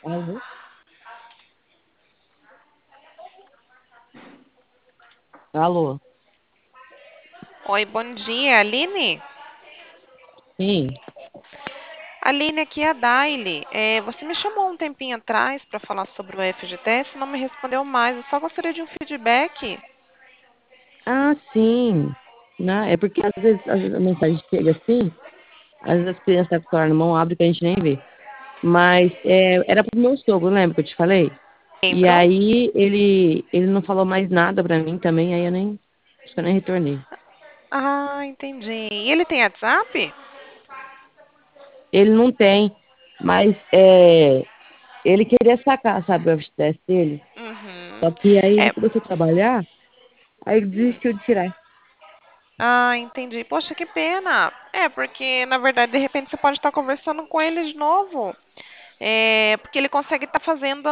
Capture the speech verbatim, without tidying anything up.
Alô? Alô? Oi, bom dia, Aline? Sim. Aline, aqui é a Daile. É, você me chamou um tempinho atrás para falar sobre o F G T S, não me respondeu mais. Eu só gostaria de um feedback. Ah, sim. Né? É porque às vezes, às vezes a mensagem chega assim, às vezes as crianças estão com o celular na mão, abre que a gente nem vê. Mas é, era pro meu sogro, lembra que eu te falei? E Lembro? aí ele, ele não falou mais nada pra mim também, aí eu nem, acho que eu nem retornei. Ah, entendi. E ele tem WhatsApp? Ele não tem, mas é, ele queria sacar, sabe, o F G T S dele. Uhum. Só que aí ele É. começou a trabalhar, aí ele Hum. desistiu de tirar. Ah, entendi. Poxa, que pena. É, porque na verdade, de repente, você pode estar conversando com ele de novo. É, porque ele consegue estar fazendo